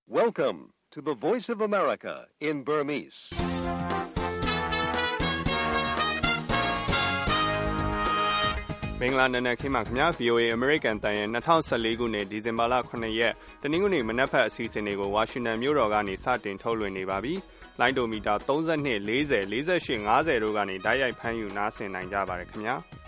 Welcome to the Voice of America in Burmese. ။မင်္ဂလာနံနက်ခင်းပါခင်ဗျာ VOA American တန်ရဲ့2014ခုနှစ်ဒီဇင်ဘာလ9ရက်တနင်္ဂနွေမနက်ဖက်အစီအစဉ်တွေကိုဝါရှင်တန်မြို့တော်ကနေစတင်ထုတ်လွှင့်နေပါပြီ။လိုင်းဒိုမီတာ32 40 48 50တို့ကနေဓာတ်ရိုက်ဖမ်းယူနားဆင်နိုင်ကြပါရခင်ဗျာ။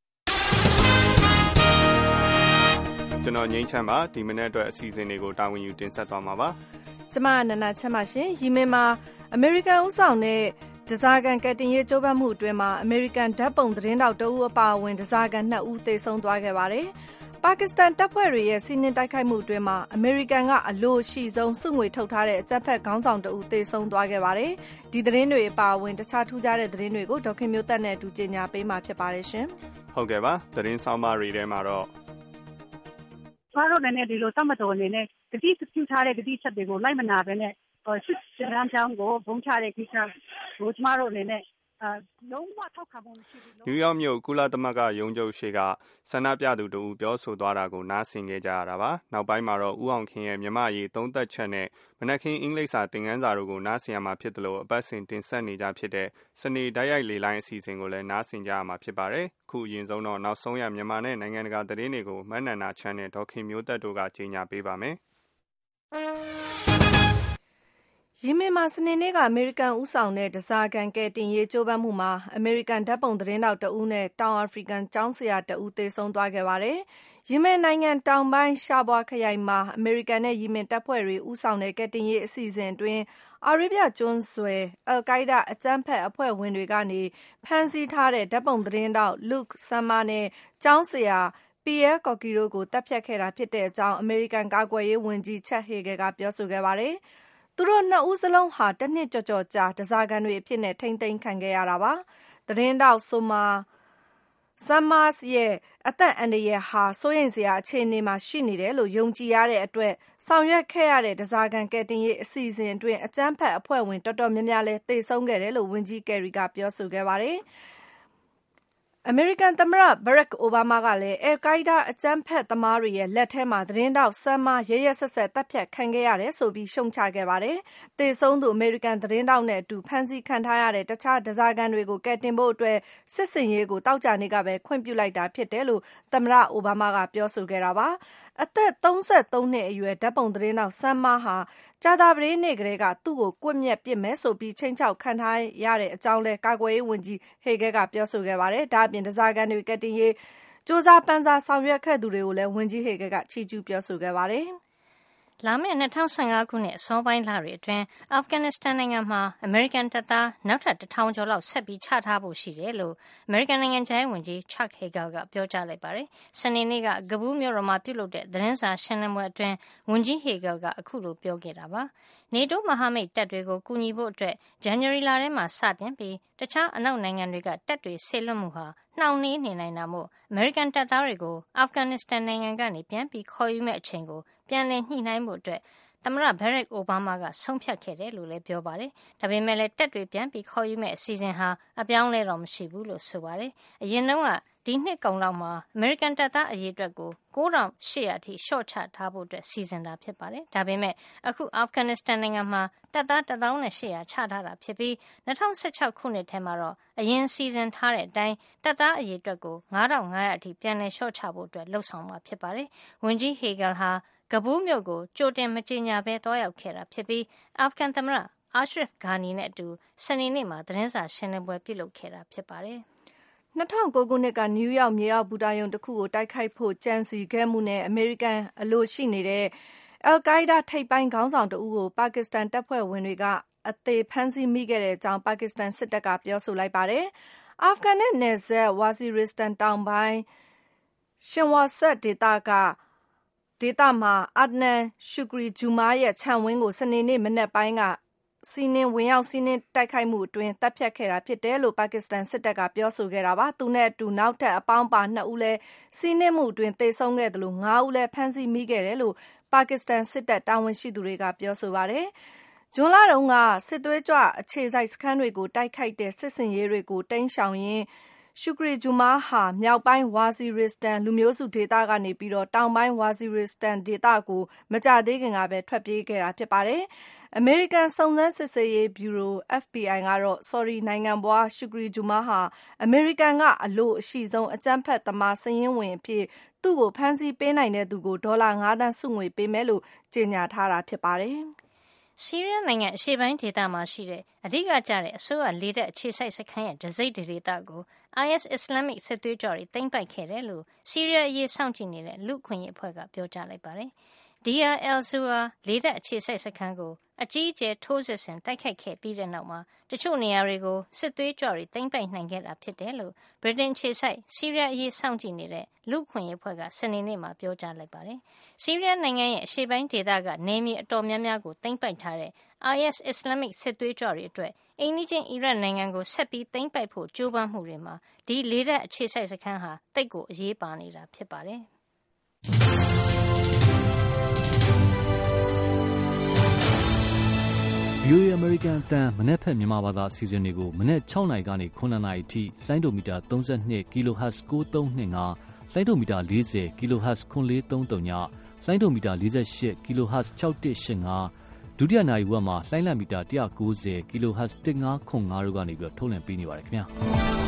ကျွန်တော်ငိမ့်ချမ်းပါဒီမနေ့အတွက်အစီအစဉ်တွေကိုတာဝန်ယူတင်ဆက်သွားမှာပါ။ကျမနန္ဒချမ်းပါရှင်။ရီမင်မှာအမေရိကန်ဥဆောင်တဲ့ဒဇာကန်ကက်တင်ရေးကြိုးပမ်းမှုအတွင်းမှာအမေရိကန်ဓာတ်ပုံသတင်းတောက်တဦးအပါအဝင်ဒဇာကန်2ဦးသေဆုံးသွားခဲ့ပါတယ်။ပါကစ္စတန်တပ်ဖွဲ့တွေရဲ့စီးနင်းတိုက်ခိုက်မှုအတွင်းမှာအမေရိကန်ကအလိုရှိဆုံးစုငွေထုတ်ထားတဲ့အကြမ်းဖက်ခေါင်းဆောင်တဦးသေဆုံးသွားခဲ့ပါတယ်။ဒီသတင်းတွေအပါအဝင်တခြားထူးခြားတဲ့သတင်းတွေကိုဒေါခင်မျိုးသက်နဲ့အတူကြေညာပေးမှာဖြစ်ပါတယ်ရှင်။ဟုတ်ကဲ့ပါသတင်းဆောင်မတွေထဲမှာတော့ကျမတို့လည်းဒီလိုသတ်မှတ်တော်အနေနဲ့တတိပြုထားတဲ့တတိချက်တွေကိုလိုက်မနာပဲနဲ့စစ်စရမ်းချောင်းကိုဘုံချတဲ့ကိစ္စကိုကျမတို့အနေနဲ့လုံးဝထောက်ခံမှုမရှိဘူး။နယူးယောက်မြို့ကုလသမဂ္ဂရုံးချုပ်ရှိကဆန္ဒပြသူတို့ပြောဆိုသွားတာကိုနားဆင်ခဲ့ကြရတာပါ။နောက်ပိုင်းမှာတော့ဦးအောင်ခင်ရဲ့မြန်မာရေးသုံးသက်ချက်နဲ့မနက်ခင်းအင်္ဂလိပ်စာသင်ခန်းစာတို့ကိုနားဆင်ရမှာဖြစ်တယ်လို့အပတ်စဉ်တင်ဆက်နေကြဖြစ်တဲ့စနေတိုက်ရိုက်လေလိုင်းအစီအစဉ်ကိုလည်းနားဆင်ကြရမှာဖြစ်ပါတယ်။ခုအရင်ဆုံးတော့နောက်ဆုံးရမြန်မာနဲ့နိုင်ငံတကာသတင်းတွေကိုမနန္နာချမ်းနဲ့ဒေါခင်မျိုးသက်တို့ကကြေညာပေးပါမယ်။ရီမင်မှာစနေနေ့ကအမေရိကန်ဦးဆောင်တဲ့ဒဇာကန်ကယ်တင်ရေးကြိုးပမ်းမှုမှာအမေရိကန်ဓာတ်ပုံသတင်းတောက်တဦးနဲ့တောင်အာဖရိကန်ကျောင်းဆရာတဦးသေဆုံးသွားခဲ့ပါတယ်။ရီမင်နိုင်ငံတောင်ပိုင်းရှားဘွားခရိုင်မှာအမေရိကန်နဲ့ရီမင်တပ်ဖွဲ့တွေဦးဆောင်တဲ့ကယ်တင်ရေးအစီအစဉ်အတွင်းအာရေဗျကျွန်းဆွယ်အယ်ကိုင်းဒါအကြမ်းဖက်အဖွဲ့ဝင်တွေကနေဖမ်းဆီးထားတဲ့ဓာတ်ပုံသတင်းတောက် Luke Samar နဲ့ကျောင်းဆရာPierre Kokiတို့ကိုတပ်ဖြတ်ခဲ့တာဖြစ်တဲ့အကြောင်းအမေရိကန်ကာကွယ်ရေးဝန်ကြီးချက်ဟေဂယ်ကပြောဆိုခဲ့ပါတယ်။သူတို့2ဦးစလုံးဟာတစ်နှစ်ကျော်ကြာဒဇာကန်တွေအဖြစ်နဲ့ထိန်းသိမ်းခံခဲ့ရတာပါ။သတင်းတောက်Samars ရဲ့အသက်အန္တရာယ်ဟာစိုးရိမ်စရာအခြေအနေမှာရှိနေတယ်လို့ယုံကြည်ရတဲ့အတွက်ဆောင်ရွက်ခဲ့ရတဲ့ဒဇာကန်ကယ်တင်ရေးအစီအစဉ်အတွင်းအကြမ်းဖက်အဖွဲ့ဝင်တော်တော်များများလည်းသေဆုံးခဲ့တယ်လို့ဝန်ကြီးကယ်ရီကပြောဆိုခဲ့ပါတယ်။အမေရိကန်သမ္မတဘရက်အိုဘားမားကလည်းအယ်ကိုင်းဒါအကြမ်းဖက်သမားတွေရဲ့လက်ထဲမှာသတင်းတောက်ဆမ်မာရဲရဲဆက်ဆက်တပ်ဖြတ်ခံခဲ့ရတယ်ဆိုပြီးရှုံချခဲ့ပါတယ်။သေဆုံးသူအမေရိကန်သတင်းတောက်နဲ့အတူဖမ်းဆီးခံထားရတဲ့တခြားဒဇာကန်တွေကိုကယ်တင်ဖို့အတွက်စစ်စင်ရေးကိုတောက်ကြနေ့ကပဲခွင့်ပြုလိုက်တာဖြစ်တယ်လို့သမ္မတအိုဘားမားကပြောဆိုခဲ့တာပါ။အသက်33နှစ်အရွယ်ဓာတ်ပုံသတင်းတောက်ဆမ်မာဟာကြာသပတေးနေ့ကလေးကသူ့ကိုကွပ်မျက်ပစ်မယ်ဆိုပြီးချိန်ချောက်ခံထားရတဲ့အကြောင်းလဲကာကွယ်ရေးဝန်ကြီးဟေဂဲကပြောဆိုခဲ့ပါတယ်။ဒါ့အပြင်ဒဇာကန်တွေကက်တင်ရေးစ조사ပန်းစားဆောင်ရွက်ခဲ့သူတွေကိုလည်းဝန်ကြီးဟေဂဲကချီးကျူးပြောဆိုခဲ့ပါတယ်။လာမယ့်2015ခုနှစ်အစောပိုင်းလတွေအတွင်းအာဖဂန်နစ္စတန်နိုင်ငံမှာအမေရိကန်တပ်သားနောက်ထပ်1000ကျော်လောက်ဆက်ပြီးချထားဖို့ရှိတယ်လို့အမေရိကန်နိုင်ငံခြားရေးဝန်ကြီး Chuck Hagel ကပြောကြားလိုက်ပါတယ်။စနေနေ့ကကဘူးမြို့တော်မှာပြုလုပ်တဲ့သတင်းစာရှင်းလင်းပွဲအတွင်းဝန်ကြီး Hagel ကအခုလိုပြောခဲ့တာပါ။ NATO မဟာမိတ်တပ်တွေကိုကူညီဖို့အတွက်ဇန်နဝါရီလထဲမှာစတင်ပြီးတခြားအနောက်နိုင်ငံတွေကတပ်တွေဆေလွတ်မှုဟာနှောင့်နှေးနေနိုင်တာမို့အမေရိကန်တပ်သားတွေကိုအာဖဂန်နစ္စတန်နိုင်ငံကနေပြန်ပြီးခေါ်ယူမဲ့အချိန်ကိုပြန်လည်ညှိနှိုင်းဖို့အတွက်သမ္မတဘရက်အိုဘားမားကဆုံးဖြတ်ခဲ့တယ်လို့လည်းပြောပါတယ်။ဒါပေမဲ့လည်းတပ်တွေပြန်ပြီးခေါ်ယူမဲ့အစီအစဉ်ဟာအပြောင်းလဲတော့မရှိဘူးလို့ဆိုပါတယ်။အရင်တုန်းကဒီနှစ်ကုန်လောက်မှာအမေရိကန်တပ်သားအရေအတွက်ကို9800အထိလျှော့ချထားဖို့အတွက်စီစဉ်တာဖြစ်ပါတယ်။ဒါပေမဲ့အခုအာဖဂန်နစ္စတန်နိုင်ငံမှာတပ်သား1800ချထားတာဖြစ်ပြီး2016ခုနှစ်ထဲမှာတော့အရင်စီစဉ်ထားတဲ့အတိုင်းတပ်သားအရေအတွက်ကို9500အထိပြန်လည်လျှော့ချဖို့အတွက်လှုံ့ဆော်မှာဖြစ်ပါတယ်။ဝန်ကြီးဟေဂယ်ဟာကဘူးမြို့ကိုကြိုတင်မကြေညာဘဲတွားရောက်ခဲ့တာဖြစ်ပြီးအာဖဂန်သမ္မတအာရှရဖ်ဂါနီနဲ့အတူစနေနေ့မှာသတင်းစာရှင်းလင်းပွဲပြုလုပ်ခဲ့တာဖြစ်ပါတယ်။2009ခုနှစ်ကနယူးယောက်မြေအောက်ဘူတာရုံတစ်ခုကိုတိုက်ခိုက်ဖို့ကြံစည်ခဲ့မှုနဲ့အမေရိကန်အလို့ရှိနေတဲ့အယ်ကိုင်းဒါထိပ်ပိုင်းခေါင်းဆောင်တဦးကိုပါကစ္စတန်တပ်ဖွဲ့ဝင်တွေကအသေးဖမ်းဆီးမိခဲ့တဲ့အကြောင်းပါကစ္စတန်စစ်တပ်ကပြောဆိုလိုက်ပါတယ်။အာဖဂန်နဲ့နယ်စပ်ဝါစီရစ္စတန်တောင်ပိုင်းရှင်ဝါဆတ်ဒေသမှာအာဒနန်ရှူဂရီဂျူမာရဲ့ခြံဝင်းကိုစနေနေ့မနက်ပိုင်းကဝင်ရောက်စီးနင်းတိုက်ခိုက်မှုအတွင်းတပ်ဖြတ်ခဲ့တာဖြစ်တယ်လို့ပါကစ္စတန်စစ်တပ်ကပြောဆိုခဲ့တာပါ။သူနဲ့အတူနောက်ထပ်အပေါင်းပါ2ဦးလည်းစီးနင်းမှုအတွင်းသေဆုံးခဲ့တယ်လို့5ဦးလည်းဖမ်းဆီးမိခဲ့တယ်လို့ပါကစ္စတန်စစ်တပ်တာဝန်ရှိသူတွေကပြောဆိုပါတယ်။ဇွန်လတုန်းကစစ်သွေးကြွအခြေစိုက်စခန်းတွေကိုတိုက်ခိုက်တဲ့စစ်စင်ရေးတွေကိုတိမ်းရှောင်ရင်းရှုခရီဂျူမားဟာမြောက်ပိုင်းဝါဇီရစ္စတန်လူမျိုးစုဒေသကနေပြီးတော့တောင်ပိုင်းဝါဇီရစ္စတန်ဒေသကိုမကြသေးခင်ကပဲထွက်ပြေးခဲ့တာဖြစ်ပါတယ်။ အမေရိကန်စုံစမ်းစစ်ဆေးရေးဗျူရို FBI ကတော့ဆော်ဒီနိုင်ငံပွားရှုခရီဂျူမားဟာအမေရိကန်ကအလိုအရှိဆုံးအကြမ်းဖက်သမားစာရင်းဝင်အဖြစ်သူ့ကိုဖမ်းဆီးပေးနိုင်တဲ့သူကိုဒေါ်လာ5 သန်းဆုငွေပေးမယ်လို့ကြေညာထားတာဖြစ်ပါတယ်။ဆီးရီးယားနိုင်ငံအရှေ့ပိုင်းဒေသမှာရှိတဲ့အဓိကကျတဲ့အစိုးရလေတပ်အခြေစိုက်စခန်းရဲ့တစိမ့်ဒေသကို IS အစ္စလာမစ်စစ်သွေးကြွတွေသိမ်းပိုက်ခဲ့တယ်လို့ဆီးရီးယားအရေးစောင့်ကြည့်နေတဲ့လူ့အခွင့်အရေးအဖွဲ့ကပြောကြားလိုက်ပါတယ်။ Deir el-Zour လေတပ်အခြေစိုက်စခန်းကိုအကြီးအကျယ်ထိုးစစ်ဆင်တိုက်ခိုက်ခဲ့ပြီးတဲ့နောက်မှာတချို့နေရာတွေကိုစစ်သွေးကြွတွေသိမ်းပိုက်နိုင်ခဲ့တာဖြစ်တယ်လို့ဗြိတိန်အခြေစိုက်ဆီးရီးယားအရေးစောင့်ကြည့်နေတဲ့လူ့အခွင့်အရေးအဖွဲ့ကစနေနေ့မှာပြောကြားလိုက်ပါတယ်။ဆီးရီးယားနိုင်ငံရဲ့အရှေ့ပိုင်းဒေသကနေမြေအတော်များများကိုသိမ်းပိုက်ထားတဲ့ IS အစ္စလာမစ်စစ်သွေးကြွတွေအတွက်အိမ်နီးချင်းအီရတ်နိုင်ငံကိုဆက်ပြီးသိမ်းပိုက်ဖို့ကြိုးပမ်းမှုတွေမှာဒီလေတပ်အခြေစိုက်စခန်းဟာသိပ်ကိုအရေးပါနေတာဖြစ်ပါတယ်။ VOA အမေရိကန်အသံမနေ့ဖက်မြန်မာဘာသာအစီအစဉ်တွေကိုမနေ့6နာရီကနေ9နာရီအထိလိုင်းဒိုမီတာ32 kHz 9325လိုင်းဒိုမီတာ40 kHz 9433ညလိုင်းဒိုမီတာ48 kHz 6185ဒုတိယနာရီဝက်မှာလိုင်းလံမီတာ190 kHz 1505တို့ကနေပြီးတော့ထုတ်လွှင့်ပေးနေပါတယ်ခင်ဗျာ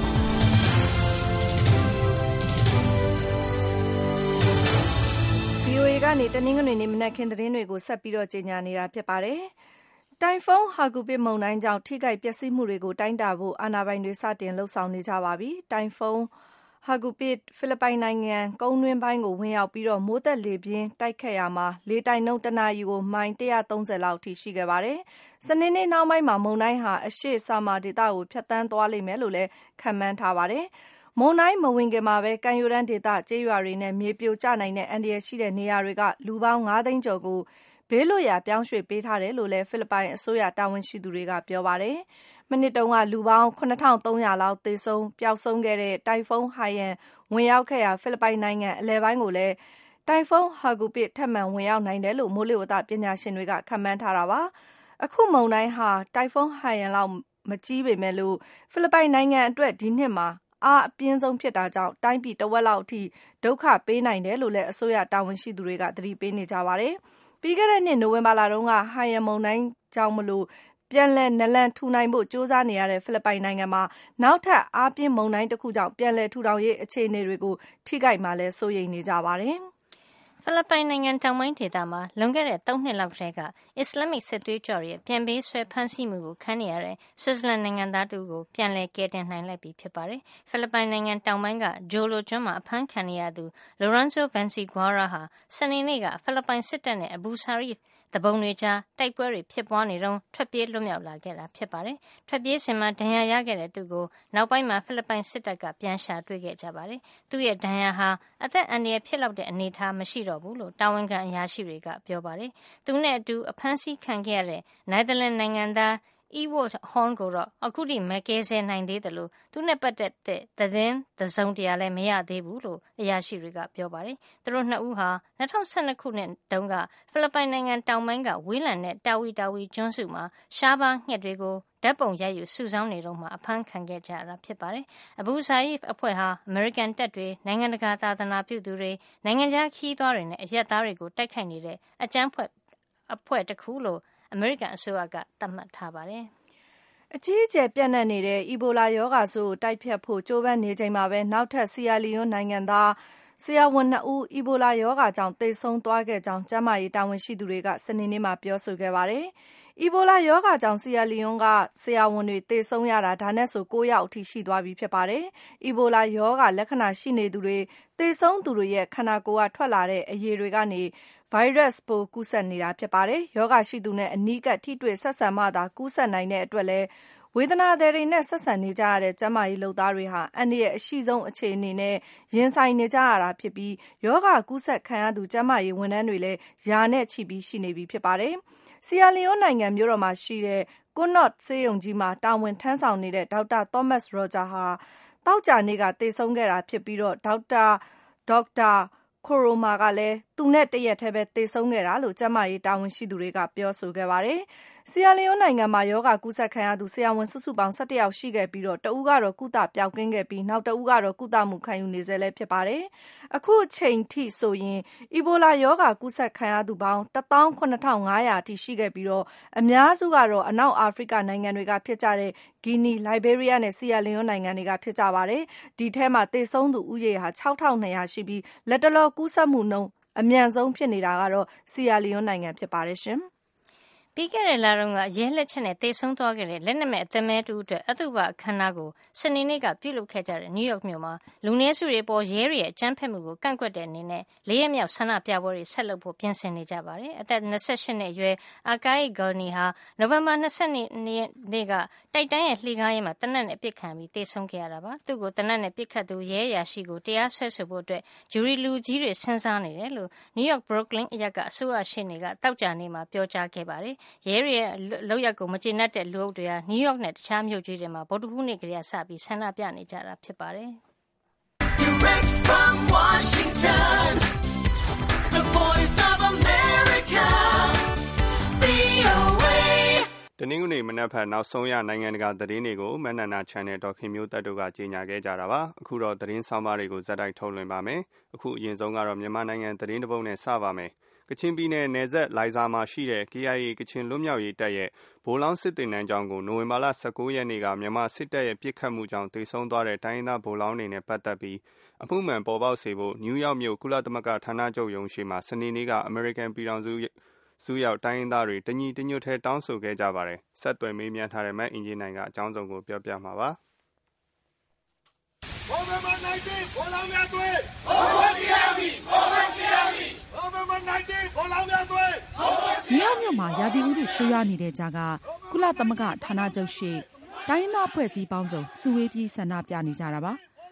။ VOA ကနေတနင်္ဂနွေနေ့မနက်ခင်းသတင်းတွေကိုဆက်ပြီးတော့ကြေညာနေတာဖြစ်ပါတယ်။တိုင်ဖုန်းဟာကူပစ်မုန်တိုင်းကြောင့်ထိခိုက်ပျက်စီးမှုတွေကိုတိုင်းတာဖို့အာဏာပိုင်တွေစတင်လှုပ်ဆောင်နေကြပါပြီ။တိုင်ဖုန်းဟာကူပစ်ဖိလစ်ပိုင်နိုင်ငံကုန်းတွင်းပိုင်းကိုဝင်ရောက်ပြီးတော့မိုးသက်လေပြင်းတိုက်ခတ်ရာမှာလေတိုက်နှုန်းတနာရီကိုမိုင်130လောက်အထိရှိခဲ့ပါတယ်။စနေနေ့နောက်ပိုင်းမှာမုန်တိုင်းဟာအရှေ့ဆာမာဒေသကိုဖြတ်တန်းသွားလိမ့်မယ်လို့လည်းခန့်မှန်းထားပါတယ်။မုန်တိုင်းမဝင်ခင်မှာပဲကမ်းရိုးတန်းဒေသကျေးရွာတွေနဲ့မြေပြိုကျနိုင်တဲ့အန္တရာယ်ရှိတဲ့နေရာတွေကလူပေါင်း9 သိန်းကျော်ကိုဘေးလွတ်ရာပြောင်းရွှေ့ပေးထားတယ်လို့လည်းဖိလစ်ပိုင်အစိုးရတာဝန်ရှိသူတွေကပြောပါတယ်။မနှစ်တုန်းကလူပေါင်း7300လောက်သေဆုံးပျောက်ဆုံးခဲ့တဲ့တိုင်ဖုန်းဟိုင်ယန်ဝင်ရောက်ခဲ့ရာဖိလစ်ပိုင်နိုင်ငံအလယ်ပိုင်းကိုလည်းတိုင်ဖုန်းဟာကူပစ်ထပ်မံဝင်ရောက်နိုင်တယ်လို့မိုးလေဝသပညာရှင်တွေကခန့်မှန်းထားတာပါ။အခုမုန်တိုင်းဟာတိုင်ဖုန်းဟိုင်ယန်လောက်မကြီးပေမဲ့လို့ဖိလစ်ပိုင်နိုင်ငံအတွက်ဒီနှစ်မှာအားအပြင်းဆုံးဖြစ်တာကြောင့်တိုင်းပြည်တဝက်လောက်အထိဒုက္ခပေးနိုင်တယ်လို့လည်းအစိုးရတာဝန်ရှိသူတွေကသတိပေးနေကြပါတယ်။ပြီးခဲ့တဲ့နှစ်နိုဝင်ဘာလတုန်းကဟိုင်ယန်မုန်တိုင်းကြောင့်မလို့ပြန်လည်နလန်ထူနိုင်ဖို့ကြိုးစားနေရတဲ့ဖိလစ်ပိုင်နိုင်ငံမှာနောက်ထပ်အားပြင်းမုန်တိုင်းတစ်ခုကြောင့်ပြန်လည်ထူထောင်ရေးအခြေအနေတွေကိုထိခိုက်မှာလဲစိုးရိမ်နေကြပါတယ်။ဖိလစ်ပိုင်နိုင်ငံတောင်ပိုင်းဒေသမှာလွန်ခဲ့တဲ့3 နှစ်လောက်ကတည်းကအစ္စလာမစ်စစ်သွေးကြွတွေရဲ့ပြန်ပေးဆွဲဖမ်းဆီးမှုကိုခံနေရတဲ့ဆွစ်ဇာလန်နိုင်ငံသားတူကိုပြန်လည်ကယ်တင်နိုင်လိုက်ပြီဖြစ်ပါတယ်။ဖိလစ်ပိုင်နိုင်ငံတောင်ပိုင်းကဂျိုလိုကျွန်းမှာအဖမ်းခံနေရသူ Lorenzo Vinciguerra ဟာစနေနေ့ကဖိလစ်ပိုင်စစ်တပ်နဲ့အဘူဆာရီဖ်တပုံတွေကြားတိုက်ပွဲတွေဖြစ်ပွားနေတော့ထွက်ပြေးလွတ်မြောက်လာခဲ့တာဖြစ်ပါတယ်။ထွက်ပြေးစဉ်မှာဒဏ်ရာရခဲ့တဲ့သူကိုနောက်ပိုင်းမှာဖိလစ်ပိုင်စစ်တပ်ကပြန်ရှာတွေ့ခဲ့ကြပါတယ်။သူ့ရဲ့ဒဏ်ရာဟာအသက်အန္တရာယ်ဖြစ်လောက်တဲ့အနေအထားမရှိတော့ဘူးလို့တာဝန်ခံအရာရှိတွေကပြောပါတယ်။သူနဲ့အတူအဖမ်းဆီးခံခဲ့ရတဲ့နယ်သာလန်နိုင်ငံသားEwart Horn ကိုတော့အခုထိမကယ်ဆယ်နိုင်သေးတယ်လို့သူနဲ့ပတ်သက်တဲ့သတင်းတစုံတရာလည်းမရသေးဘူးလို့အရာရှိတွေကပြောပါတယ်။သူတို့2ဦးဟာ2012ခုနှစ်တုန်းကဖိလစ်ပိုင်နိုင်ငံတောင်ပိုင်းကဝေးလံတဲ့တာဝီကျွန်းစုမှာရှားပါးငှက်တွေကိုဓာတ်ပုံရိုက်ယူစုဆောင်းနေတော့မှအဖမ်းခံခဲ့ကြရတာဖြစ်ပါတယ်။အဘူဆာရီဖ်အဖွဲ့ဟာအမေရိကန်တပ်တွေနိုင်ငံတကာသာသနာပြုသူတွေနိုင်ငံခြားခီးသွားတွေနဲ့အရက်သားတွေကိုတိုက်ခိုက်နေတဲ့အကြမ်းဖက်အဖွဲ့တစ်ခုလို့အမေရိကန်အစိုးရကသတ်မှတ်ထားပါတယ်။အကြီးအကျယ်ပြန့်နှံ့နေတဲ့အီဘိုလာရောဂါဆိုးကိုတိုက်ဖျက်ဖို့ကြိုးပမ်းနေချိန်မှာပဲနောက်ထပ်ဆီယာလီယွန်းနိုင်ငံသားဆရာဝန်2ဦးအီဘိုလာရောဂါကြောင့်သေဆုံးသွားခဲ့ကြောင်းကျန်းမာရေးတာဝန်ရှိသူတွေကစနေနေ့မှာပြောဆိုခဲ့ပါတယ်။အီဘိုလာရောဂါကြောင့်ဆီယာလီယွန်းကဆရာဝန်တွေသေဆုံးရတာဒါနဲ့ဆို9ယောက်အထိရှိသွားပြီဖြစ်ပါတယ်။အီဘိုလာရောဂါလက္ခဏာရှိနေသူတွေသေဆုံးသူတွေရဲ့ခန္ဓာကိုယ်ကထွက်လာတဲ့အရည်တွေကနေဗိုင်းရပ်စ်ပိုးကူးစက်နေတာဖြစ်ပါတယ်။ရောဂါရှိသူနဲ့အနီးကပ်ထိတွေ့ဆက်ဆံမှသာကူးစက်နိုင်တဲ့အတွက်လည်းဝေဒနာသည်တွေနဲ့ဆက်ဆံနေကြရတဲ့ကျန်းမာရေးလုပ်သားတွေဟာအန္တရာယ်အရှိဆုံးအခြေအနေနဲ့ရင်ဆိုင်နေကြရတာဖြစ်ပြီးရောဂါကူးစက်ခံရသူကျန်းမာရေးဝန်ထမ်းတွေလည်းရာနဲ့ချီပြီးရှိနေပြီဖြစ်ပါတယ်။ဆီယာလီယွန်းနိုင်ငံမြို့တော်မှာရှိတဲ့ကွန်နော့ဆေးရုံကြီးမှာတာဝန်ထမ်းဆောင်နေတဲ့ဒေါက်တာသောမတ်စ်ရောဂျာဟာသောကြာနေ့ကသေဆုံးခဲ့တာဖြစ်ပြီးဒေါက်တာခိုရိုမာကလည်းသူနဲ့တရက်တည်းပဲသေဆုံးခဲ့တာလို့ကျန်းမာရေးတာဝန်ရှိသူတွေကပြောဆိုခဲ့ပါတယ်။ဆီယာလီယိုနိုင်ငံမှာရောဂါကူးစက်ခံရသူဆရာဝန်စုစုပေါင်း17ယောက်ရှိခဲ့ပြီးတဦးကတော့ကုသပျောက်ကင်းခဲ့ပြီးနောက်တဦးကတော့ကုသမှုခံယူနေဆဲလည်းဖြစ်ပါတယ်။အခုအချိန်ထိဆိုရင်အီဘိုလာရောဂါကူးစက်ခံရသူပေါင်း 18500 အထိရှိခဲ့ပြီးအများစုကတော့အနောက်အာဖရိကနိုင်ငံတွေကဖြစ်ကြတဲ့ဂီနီ၊လိုက်ဘေးရီးယားနဲ့ဆီယာလီယိုနိုင်ငံတွေကဖြစ်ကြပါတယ်။ဒီထဲမှာသေဆုံးသူဦးရေဟာ 6200 ရှိပြီးလက်တလောကူးစက်မှုနှုန်းအမြန်ဆုံးဖြစ်နေတာကတော့ဆီယာလီယိုနိုင်ငံဖြစ်ပါတယ်ရှင်။ပြီးခဲ့တဲ့လတုန်းကရဲလက်ချက်နဲ့သေဆုံးသွားခဲ့တဲ့လက်နက်မဲ့အသက်မဲတူအတွက်အသုဘအခမ်းအနားကိုစနေနေ့ကပြုလုပ်ခဲ့ကြတဲ့နယူးယောက်မြို့မှာလူနည်းစုတွေပေါ်ရဲတွေရဲ့အကြမ်းဖက်မှုကိုကန့်ကွက်တဲ့အနေနဲ့၄ရက်မြောက်ဆန္ဒပြပွဲတွေဆက်လုပ်ဖို့ပြင်ဆင်နေကြပါတယ်။အသက်28နှစ်အရွယ်အာကာယီဂေါ်နီဟာနိုဝင်ဘာ22နေ့ကတိုက်တန်းရဲ့လှေကားရဲမှာတနက်နဲ့ပစ်ခံပြီးသေဆုံးခဲ့ရတာပါ။သူ့ကိုတနက်နဲ့ပစ်ခတ်သူရဲအရာရှိကိုတရားစွဲဆိုဖို့အတွက်ဂျူရီလူကြီးတွေစဉ်းစားနေတယ်လို့နယူးယောက်ဘရုတ်ကလင်အရပ်ကအစိုးရရှေ့နေကတောက်ကြနေ့မှာပြောကြားခဲ့ပါတယ်။ရဲတွေရဲ့လုပ်ရပ်ကိုမကျေနပ်တဲ့လူအုပ်တွေဟာနယူးယောက်နဲ့တခြားမြို့ကြီးတွေမှာဗုဒ္ဓဟူးနေ့ကလေးကစပြီးဆန္ဒပြနေကြတာဖြစ်ပါတယ်။ Direct from Washington, the Voice of America, VOA တနင်္ဂနွေမနက်ဖြန်နောက်ဆုံးရနိုင်ငံတကာသတင်းတွေကိုမနန္နာ Channel ဒေါ်ခင်မျိုးသက်တို့ကကြီးညာခဲ့ကြတာပါအခုတော့သတင်းဆောင်မတွေကိုဇက်တိုက်ထုတ်လွှင့်ပါမယ်အခုအရင်ဆုံးကတော့မြန်မာနိုင်ငံသတင်းတစ်ပုဒ်နဲ့စပါမယ်ကချင်ပြည်နယ်နယ်စပ်လိုင်ဇာမှာရှိတဲ့ KIA ကချင်လွတ်မြောက်ရေးတပ်ရဲ့ဗိုလ်လောင်းစစ်တင်တန်းကျောင်းကိုနိုဝင်ဘာလ19ရက်နေ့ကမြန်မာစစ်တပ်ရဲ့ပစ်ခတ်မှုကြောင့်သေဆုံးသွားတဲ့တိုင်းရင်းသားဗိုလ်လောင်းတွေနဲ့ပတ်သက်ပြီးအမှုမှန်ပေါ်ပေါက်စေဖို့နယူးယောက်မြို့ကုလသမဂ္ဂဌာနချုပ်ရုံးရှိမှာစနေနေ့ကအမေရိကန်ပြည်ထောင်စုရောက်တိုင်းရင်းသားတွေတညီတညွတ်ထဲတောင်းဆိုခဲ့ကြပါတယ်ဆက်သွယ်မေးမြန်းထားတဲ့မတ်အင်ဂျင်နိုင်ကအကြောင်းစုံကိုပြောပြမှာပါ November 19 ဗိုလ်လောင်းများသွေးဟုတ်ပါတရားပြီဟုတ်ပါတရားပြီ November 19ဗိုလ်လောင်းများသွေးမြောက်မြို့မှာရာသီဥတုဆိုးရွားနေတဲ့ကြားကကုလသမဂ္ဂဌာနချုပ်ရှိတိုင်းရင်းသားအဖွဲ့အစည်းပေါင်းစုံစုဝေးပြီးဆန္ဒပြနေကြတာပါ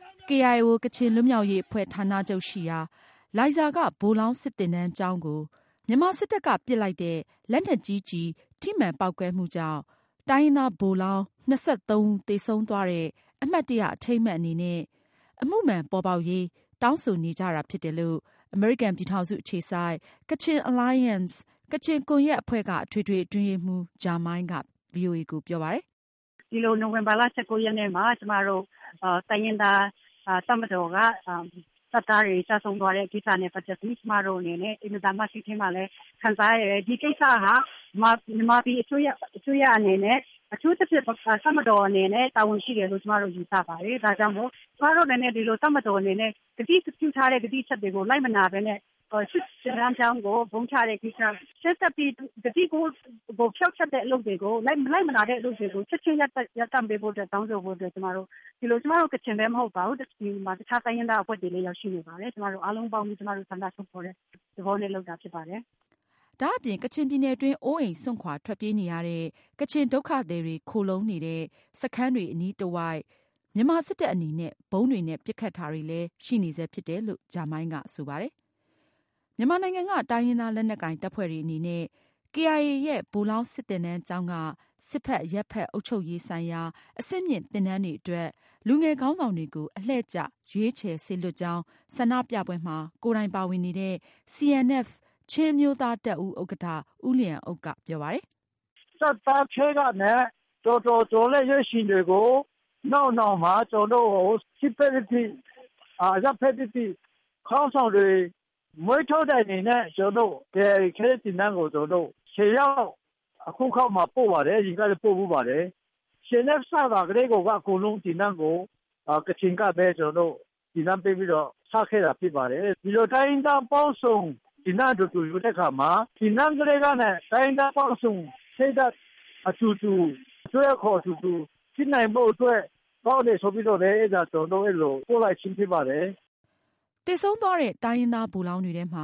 KIO ကချင်လွတ်မြောက်ရေးအဖွဲ့ဌာနချုပ်ရှိရာလိုင်ဇာကဗိုလ်လောင်းစစ်တင်တန်းကျောင်းကိုမြန်မာစစ်တပ်ကပစ်လိုက်တဲ့လက်နက်ကြီးထိမှန်ပေါက်ကွဲမှုကြောင့်တိုင်းရင်းသားဗိုလ်လောင်း23ဦးသေဆုံးသွားတဲ့အမှတ်တရအထိမ်းအမှတ်အနေနဲ့အမှုမှန်ပေါ်ပေါက်ရေးတောင်းဆိုနေကြတာဖြစ်တယ်လို့အမေရိကန်ပြည်ထောင်စုအခြေစိုက် Kachin Alliance ကချင်ကွန်ရက်အဖွဲ့ကအထွေထွေအတွင်းရေးမှူးဂျာမိုင်းက VOA ကိုပြောပါတယ်ဒီလိုနိုဝင်ဘာလ19ရက်နေ့မှာကျမတို့တိုင်းရင်းသားတပ်မတော်ကတပ်သားတွေကြာဆုံးသွားတဲ့ကိစ္စနဲ့ပတ်သက်ပြီးကျမတို့အနေနဲ့အင်တာမတ်စီထင်းမှာလည်းခံစားရတယ်ဒီကိစ္စဟာမြန်မာပြည်အစိုးရအနေနဲ့အထူးသဖြင့်သမတော်အနေနဲ့တာဝန်ရှိတယ်လို့ကျမတို့ယူဆပါတယ်ဒါကြောင့်မို့ကျမတို့လည်းဒီလိုသမတော်အနေနဲ့တတိပြုထားတဲ့တတိချက်တွေကိုလိုက်မနာဘဲနဲ့စစ်စရမ်းချောင်းကိုဘုံချတဲ့ကိစ္စဆက်တပ်ပြီးတတိကိုဖျောက်ချက်တဲ့အလုပ်တွေကိုလိုက်မနာတဲ့အလုပ်တွေကိုချက်ချင်းရပ်တန့်ပေးဖို့တောင်းဆိုဖို့ကျမတို့ဒီလိုကျမတို့ကချင်ပဲမဟုတ်ပါဘူးဒီမှာတခြားတိုင်းရင်းသားအဖွဲ့တွေလည်းရောက်ရှိနေပါတယ်ကျမတို့အားလုံးပေါင်းပြီးကျမတို့ဆန္ဒထုတ်ဖော်တဲ့သဘောနဲ့လုပ်တာဖြစ်ပါတယ်ဒါအပြင်ကချင်ပြည်နယ်တွင်းအိုးအိမ်စွန့်ခွာထွက်ပြေးနေရတဲ့ကချင်ဒုက္ခသည်တွေခိုလုံနေတဲ့စခန်းတွေအနီးတစ်ဝိုက်မြန်မာစစ်တပ်အနေနဲ့ဘုံတွေနဲ့ပစ်ခတ်တာတွေလည်းရှိနေဆဲဖြစ်တယ်လို့ဂျာမိုင်းကဆိုပါတယ်မြန်မာနိုင်ငံကတိုင်းရင်းသားလက်နက်ကိုင်တပ်ဖွဲ့တွေအနေနဲ့ KIA ရဲ့ဗိုလ်လောင်းစစ်တင်တန်းကျောင်းကစစ်ဖက်ရက်ဖက်အုပ်ချုပ်ရေးဆိုင်ရာအဆင့်မြင့်သင်တန်းတွေအတွက်လူငယ်ခေါင်းဆောင်တွေကိုအလှည့်ကျရွေးချယ်စေလွှတ်ကြောင်းဆန္ဒပြပွဲမှာကိုယ်တိုင်ပါဝင်နေတဲ့ CNF ချင်းမျိုးသားတပ်ဦးဥက္ကဋ္ဌဦးလျံအုပ်ကပြောပါတယ်။တပ်သားချဲကနဲ့တော်လည်းရရှိတွေကိုနောက်မှာကျွန်တော်တို့စစ်ဖက်တစ်ရပ်ဖက်တစ်ခေါင်းဆောင်တွေမွေးထုတ်တဲ့အနေနဲ့ကျွန်တော်ခဲတင်နန်းကိုကျွန်တော်10ရောက်အခုခေတ်မှာပို့ပါတယ်ဒီကလည်းပို့ဘူးပါတယ်ရှင်နဲ့စားတာကလေးကိုအကုန်လုံးတင်နန်းကိုကချင်ကပဲကျွန်တော်တင်နန်းပေးပြီးတော့စားခဲ့တာဖြစ်ပါတယ်ဒီလိုတိုင်းသားပေါင်းစုံဒီနာတို့တူယူတဲ့ခါမှာဒီနန်းကလေးကနဲ့တိုင်းသားပေါင်းစုံစိတ်ဓာတ်အတူဆွဲခေါ်တူဖြစ်နိုင်ဖို့အတွက်ကောင်းတယ်ဆိုပြီးတော့လည်းအဲ့ဒါကျွန်တော်အဲ့လိုပို့လိုက်ချင်းဖြစ်ပါတယ်တည်ဆုံးသွားတဲ့တိုင်းရင်းသားဗိုလ်လောင်းတွေထဲမှာ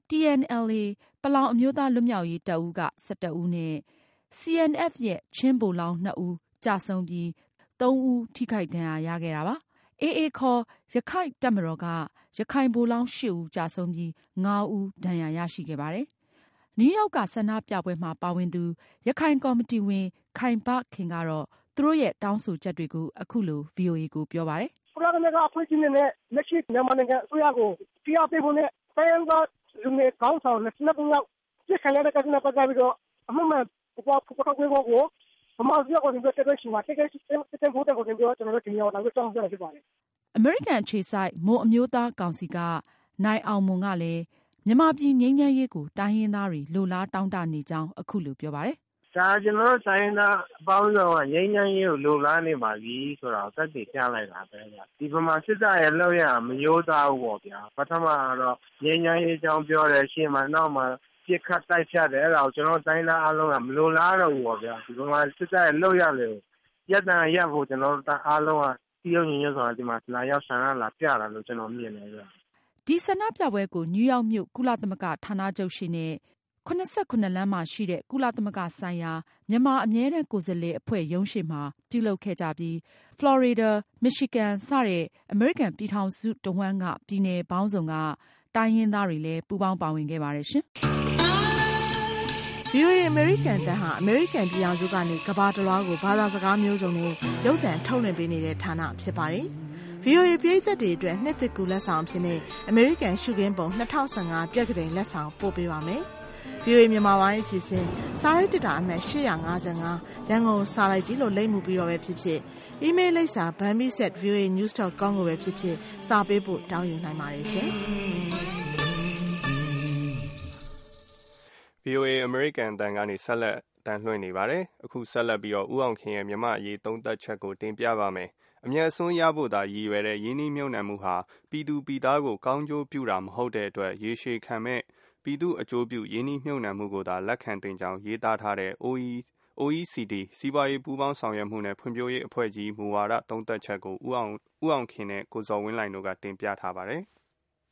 TNLA ပလောင်အမျိုးသားလွတ်မြောက်ရေးတပ်ဦးက17ဦးနဲ့ CNF ရဲ့ချင်းဗိုလ်လောင်း2ဦးကြာဆုံးပြီး3ဦးထိခိုက်ဒဏ်ရာရခဲ့တာပါ။ AA ခေါ်ရခိုင်တပ်မတော်ကရခိုင်ဗိုလ်လောင်း8ဦးကြာဆုံးပြီး9ဦးဒဏ်ရာရရှိခဲ့ပါတယ်။နယူးယောက်ကဆန္ဒပြပွဲမှာပါဝင်သူရခိုင်ကော်မတီဝင်ခိုင်ပခင်ကတော့သူတို့ရဲ့တောင်းဆိုချက်တွေကိုအခုလို VOA ကိုပြောပါတယ်။ကုလသမဂ္ဂအဖွဲ့အစည်းနဲ့လက်ရှိမြန်မာနိုင်ငံအစိုးရကိုတရားပေးဖို့နဲ့တိုင်းရင်းသားလူငယ်ကောင်းဆောင်နဲ့နှစ်ယောက်ပြစ်ခလဲတဲ့ကနေ့ပတ်သက်ပြီးတော့အမှန်မှန်ပေါ်ပေါ်ကိုဗမာပြည်ကိုတင်ပြတဲ့ရှိမှာတက်ဖို့တဲ့ကိုတင်ပြကျွန်တော်တို့တင်ရောက်လာပြီးတောင်းပြဖြစ်ပါတယ်အမေရိကန်အခြေစိုက်မွန်အမျိုးသားကောင်စီကနိုင်အောင်မွန်ကလည်းမြန်မာပြည်ငြိမ်းချမ်းရေးကိုတိုင်းရင်းသားတွေလိုလားတောင်းတနေကြောင်းအခုလိုပြောပါတယ်ဒါကျွန်တော်တို့တိုင်းသားအပေါင်းဆောင်ကငြိမ်းချမ်းရေးကိုလိုလားနေပါပြီဆိုတော့သက်သေပြလိုက်တာပဲဗျဒီဗမာစစ်တပ်ရဲ့လောက်ရမရိုးသားဘူးပေါ့ဗျာပထမကတော့ငြိမ်းချမ်းရေးအကြောင်းပြောတယ်ရှင်းမှနောက်မှပြစ်ခတ်တိုက်ဖြတ်တယ်အဲ့ဒါကိုကျွန်တော်တိုင်းသားအားလုံးကမလိုလားတော့ဘူးပေါ့ဗျာဒီဗမာစစ်တပ်ရဲ့လောက်ရလေရက်တန်ရက်ဖို့ကျွန်တော်တို့အားလုံးကစီးရုံညီညွတ်ဆိုတာဒီမှာလာရောက်ဆန္ဒလာပြတာလို့ကျွန်တော်မြင်တယ်ဗျဒီဆန္ဒပြပွဲကိုနယူးယောက်မြို့ကုလသမဂ္ဂဌာနချုပ်ရှိနဲ့89လမ်းမှာရှိတဲ့ကုလသမဂ္ဂဆိုင်ရာမြန်မာအမြဲတမ်းကိုယ်စားလှယ်အဖွဲ့ရုံးရှိမှာပြုလုပ်ခဲ့ကြပြီးဖလော်ရီဒါ၊မီရှီဂန်စတဲ့အမေရိကန်ပြည်ထောင်စုတဝန်းကပြည်နယ်ပေါင်းစုံကတိုင်းရင်းသားတွေလည်းပူးပေါင်းပါဝင်ခဲ့ပါတယ်ရှင်။ VOA အမေရိကန်တန်ဟာအမေရိကန်ပြည်ထောင်စုကနေကမ္ဘာတစ်လွှားကိုဘာသာစကားမျိုးစုံနဲ့ရုပ်သံထုတ်လွှင့်ပေးနေတဲ့ဌာနဖြစ်ပါတယ်။ VOA ပရိသတ်တွေအတွက်နှစ်သစ်ကူလက်ဆောင်ဖြစ်တဲ့အမေရိကန်ရှုခင်းပုံ2015ပြက်ကလေးလက်ဆောင်ပို့ပေးပါမယ်။ VOA မြန်မာပိုင်းအစီအစဉ်စာရိုက်တစ်တာအမှတ်855ရန်ကုန်စာရိုက်ကြီးလို့လိမ့်မှုပြီးတော့ပဲဖြစ်ဖြစ်အီးမေးလ်လိပ်စာ bambi@voanews.com ကိုပဲဖြစ်ဖြစ်စာပေးဖို့တောင်းယူနိုင်ပါတယ်ရှင်။ VOA အမေရိကန်အသံကနေဆက်လက်တန်လှည့်နေပါတယ်။အခုဆက်လက်ပြီးတော့ဦးအောင်ခင်ရဲ့မြန်မာအရေးသုံးသပ်ချက်ကိုတင်ပြပါမယ်။အမျက်အစွန်းရဖို့သာရည်ရွယ်တဲ့ရင်းနှီးမြှုပ်နှံမှုဟာပြည်သူပြည်သားကိုကောင်းကျိုးပြုတာမဟုတ်တဲ့အတွက်ရေရှည်ခံမဲ့ပြည်သူအကျိုးပြုရင်းနှီးမြှုပ်နှံမှုကိုသာလက်ခံသင့်ကြောင်းရေးသားထားတဲ့ OECD စီးပွားရေးပူးပေါင်းဆောင်ရွက်မှုနဲ့ဖွံ့ဖြိုးရေးအဖွဲ့ကြီးမူဝါဒသုံးသပ်ချက်ကိုဦးအောင်ခင်နဲ့ကိုဇော်ဝင်းလှိုင်တို့ကတင်ပြထားပါတယ်။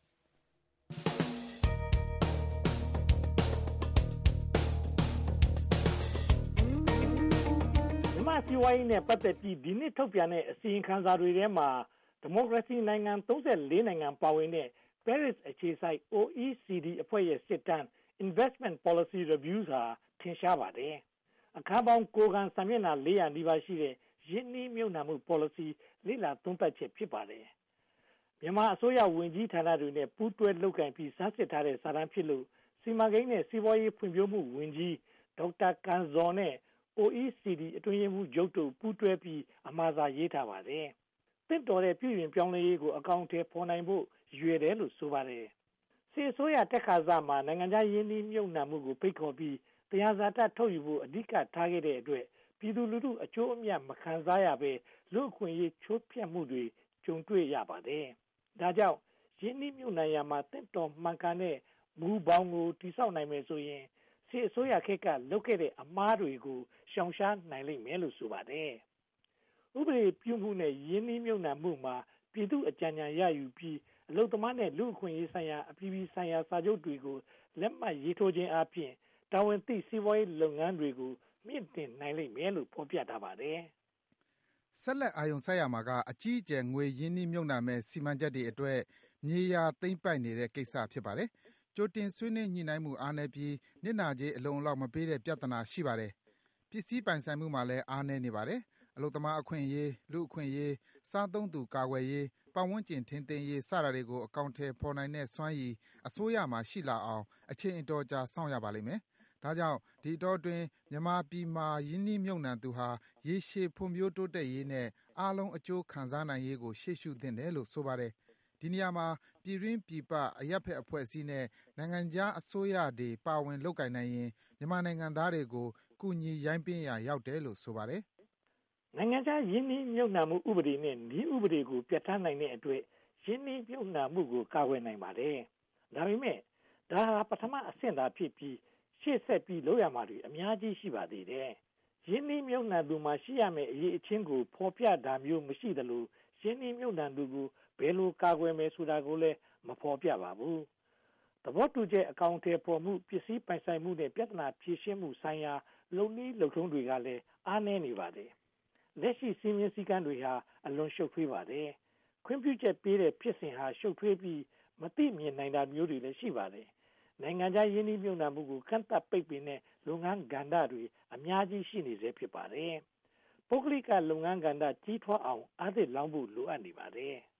စီးပွားရေးနဲ့ပတ်သက်ပြီးဒီနှစ်ထုတ်ပြန်တဲ့အစီရင်ခံစာတွေထဲမှာဒီမိုကရေစီနိုင်ငံ34နိုင်ငံပါဝင်တဲ့ Paris အခြေစိုက် OECD အဖွဲ့ရဲ့စစ်တမ်း Investment Policy Reviews ဟာထင်ရှားပါတယ်။အခန်းပေါင်း9ခန်းစာမျက်နှာ400နီးပါးရှိတဲ့ရင်းနှီးမြှုပ်နှံမှု policy လေ့လာသုံးသပ်ချက်ဖြစ်ပါတယ်။မြန်မာအစိုးရဝန်ကြီးဌာနတွေနဲ့ပူးတွဲလုပ်ကိုင်ပြီးစမ်းစစ်ထားတဲ့စာတမ်းဖြစ်လို့စီမံကိန်းနဲ့စီးပွားရေးဖွံ့ဖြိုးမှုဝန်ကြီးဒေါက်တာကန်ဇော်နဲ့OECD အတွင်းရေးမှူးချုပ်တို့ပူးတွဲပြီးအမှားစာရေးထားပါတယ်။တင့်တော်တဲ့ပြည်ပြင်ပြောင်းလဲရေးကိုအကောင့်ထဲပေါ်နိုင်ဖို့ရွယ်တယ်လို့ဆိုပါတယ်။စစ်အစိုးရတက်ခါစမှာနိုင်ငံခြားရင်းနှီးမြှုပ်နှံမှုကိုဖိတ်ခေါ်ပြီးတရားဇာတထုတ်ယူဖို့အဓိကထားခဲ့တဲ့အတွက်ပြည်သူလူထုအကျိုးအမြတ်မခံစားရဘဲလူအခွင့်အရေးချိုးဖျက်မှုတွေကြုံတွေ့ရပါတယ်။ဒါကြောင့်ရင်းနှီးမြှုပ်နှံရမှာတင့်တော်မှန်ကန်တဲ့မူပေါင်းကိုတည်ဆောက်နိုင်မယ်ဆိုရင်စစ်အစိုးရခေတ်ကလုပ်ခဲ့တဲ့အမှားတွေကိုရှောင်ရှားနိုင်လိမ့်မယ်လို့ဆိုပါတယ်။ဥပဒေပြုမှုနဲ့ရင်းနှီးမြှုပ်နှံမှုမှာပြည်သူအကြံဉာဏ်ရယူပြီးအလုပ်သမားနဲ့လူ့အခွင့်အရေးဆိုင်ရာအပြည်ပြည်ဆိုင်ရာစာချုပ်တွေကိုလက်မှတ်ရေးထိုးခြင်းအပြင်တာဝန်သိစီးပွားရေးလုပ်ငန်းတွေကိုမြင့်တင်နိုင်လိမ့်မယ်လို့ဖော်ပြထားပါတယ်။ဆက်လက်အာရုံစိုက်ရမှာကအကြီးအကျယ်ငွေရင်းနှီးမြှုပ်နှံမဲ့စီမံချက်တွေအတွက်မြေယာသိမ်းပိုက်နေတဲ့ကိစ္စဖြစ်ပါတယ်။ကြိုတင်ဆွေးနွေးညှိနှိုင်းမှုအားနည်းပြီးနစ်နာကြေးအလုံအလောက်မပေးတဲ့ပြဿနာရှိပါတယ်။ပစ္စည်းပိုင်ဆိုင်မှုမှာလည်းအားနည်းနေပါတယ်။အလုပ်သမားအခွင့်အရေး၊လူ့အခွင့်အရေး၊စားသုံးသူကာကွယ်ရေး၊ပတ်ဝန်းကျင်ထိန်းသိမ်းရေးစတာတွေကိုအကောင်အထည်ဖော်နိုင်တဲ့စွမ်းရည်အစိုးရမှာရှိလာအောင်အချိန်အတော်ကြာစောင့်ရပါလိမ့်မယ်။ဒါကြောင့်ဒီအတောအတွင်းမြန်မာပြည်မှာရင်းနှီးမြှုပ်နှံသူဟာရေရှည်ဖွံ့ဖြိုးတိုးတက်ရေးနဲ့အားလုံးအကျိုးခံစားနိုင်ရေးကိုရှေ့ရှုသင့်တယ်လို့ဆိုပါတယ်။ဒီနေရာမှာပြည်တွင်းပြည်ပအရပ်ဘက်အဖွဲ့အစည်းနဲ့နိုင်ငံခြားအစိုးရတွေပါဝင်လုပ်ကိုင်နိုင်ရင်မြန်မာနိုင်ငံသားတွေကိုကူညီရိုင်းပင်းရာရောက်တယ်လို့ဆိုပါတယ်။နိုင်ငံခြားရင်းနှီးမြှုပ်နှံမှုဥပဒေနဲ့နည်းဥပဒေကိုပြဋ္ဌာန်းနိုင်တဲ့အတွက်ရင်းနှီးမြှုပ်နှံမှုကိုကာကွယ်နိုင်ပါတယ်။ဒါပေမဲ့ဒါဟာပထမအဆင့်သာဖြစ်ပြီးရှေ့ဆက်ပြီးလုပ်ရမှာတွေအများကြီးရှိပါသေးတယ်။ရင်းနှီးမြှုပ်နှံသူမှာရှိရမယ့်အရေးအချင်းကိုဖော်ပြတာမျိုးမရှိသလိုရင်းနှီးမြှုပ်နှံသူကိုဘယ်လိုကာကွယ်မယ်ဆိုတာကိုလည်းမဖော်ပြပါဘူး။သဘောတူချက်အကောင့်ထဲပေါ်မှုပစ္စည်းပိုင်ဆိုင်မှုနဲ့ပြဿနာဖြေရှင်းမှုဆိုင်ရာလုပ်နည်းလုပ်ထုံးတွေကလည်းအားနည်းနေပါတယ်။လက်ရှိစီမင်းစည်းကမ်းတွေဟာအလွန်ရှုပ်ထွေးပါတယ်။ခွင့်ပြုချက်ပေးတဲ့ဖြစ်စဉ်ဟာရှုပ်ထွေးပြီးမသိမြင်နိုင်တာမျိုးတွေလည်းရှိပါတယ်။နိုင်ငံခြားရင်းနှီးမြှုပ်နှံမှုကိုကန့်သတ်ပိတ်ပင်တဲ့လုပ်ငန်းကဏ္ဍတွေအများကြီးရှိနေစေဖြစ်ပါတယ်။ ပုဂ္ဂလိကလုပ်ငန်းကဏ္ဍကြီးထွားအောင်အားသစ်လောင်းဖို့လိုအပ်နေပါတယ်